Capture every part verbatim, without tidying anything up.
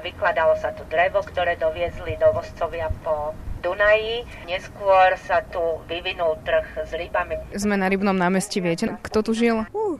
vykladalo sa tu drevo, ktoré doviezli dovozcovia po Dunaji. Neskôr sa tu vyvinul trh s rybami. Sme na Rybnom námestí, viete, kto tu žil? Uh,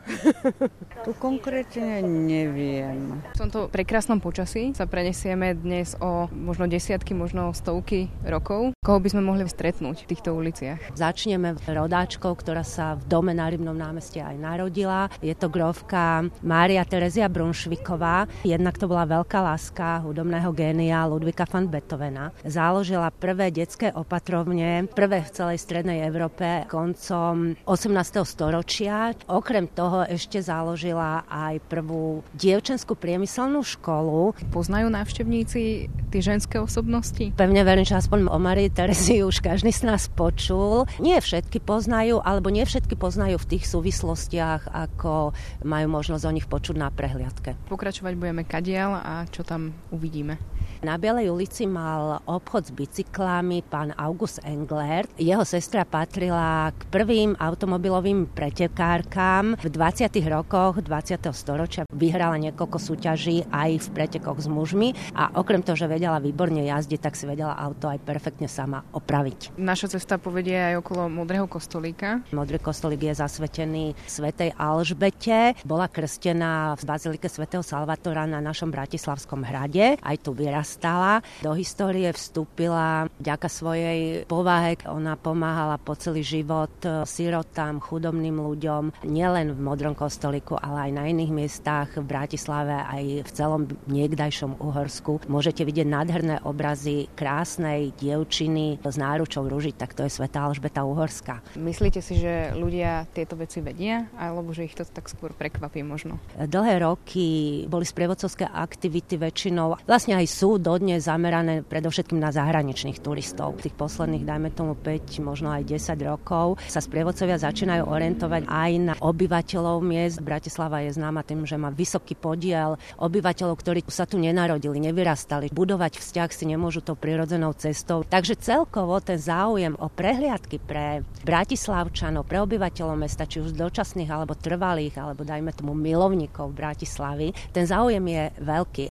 tu konkrétne neviem. V tomto prekrásnom počasí sa prenesieme dnes o možno desiatky, možno stovky rokov. Koho by sme mohli stretnúť v týchto uliciach? Začneme rodáčkou, ktorá sa v dome na Rybnom námestí aj narodila. Je to grófka Mária Terezia Brunšviková. Jednak to bola veľká láska hudobného génia Ludvíka van Beethovena. Záložila prvé detské opatrovne, prvé v celej strednej Európe koncom osemnásteho storočia. Okrem toho ešte založila aj prvú dievčenskú priemyselnú školu. Poznajú návštevníci tie ženské osobnosti? Pevne verím, že aspoň o Márii Terezii už každý z nás počul. Nie všetky poznajú, alebo nie všetky poznajú v tých súvislostiach, ako majú možnosť o nich počuť na prehliadke. Pokračovať budeme kadiaľ a čo tam uvidíme? Na Bielej ulici mal obchod s bicyklami pán August Englert. Jeho sestra patrila k prvým automobilovým pretekárkam. V dvadsiatych rokoch dvadsiateho storočia vyhrala niekoľko súťaží aj v pretekoch s mužmi a okrem toho, že vedela výborne jazdiť, tak si vedela auto aj perfektne sama opraviť. Naša cesta povedie aj okolo Modrého kostolíka. Modrý kostolík je zasvetený svätej Alžbete. Bola krstená v bazilike svätého Salvatora na našom Bratislavskom hrade. Aj tu vyrastala. Do histórie vstúpila vďaka svojej povahe. Ona pomáhala po celý život sirotám, chudobným ľuďom, nielen v Modrom kostolíku, ale aj na iných miestach v Bratislave, aj v celom niekdajšom Uhorsku. Môžete vidieť nádherné obrazy krásnej dievčiny s náručou ruží, tak to je svätá Alžbeta Uhorská. Myslíte si, že ľudia tieto veci vedia, alebo že ich to tak skôr prekvapí možno? Dlhé roky boli sprievodcovské aktivity väčšinou, vlastne aj sú dodnes zamerané predovšetkým na zahraničných turistov. V tých posledných, dajme tomu päť, možno aj desať rokov, sa sprievodcovia začínajú orientovať aj na obyvateľov miest. Bratislava je známa tým, že má vysoký podiel obyvateľov, ktorí sa tu nenarodili, nevyrastali. Budovať vzťah si nemôžu tou prirodzenou cestou. Takže celkovo ten záujem o prehliadky pre Bratislavčanov, pre obyvateľov mesta, či už dočasných alebo trvalých, alebo dajme tomu milovníkov Bratislavy, ten záujem je veľký.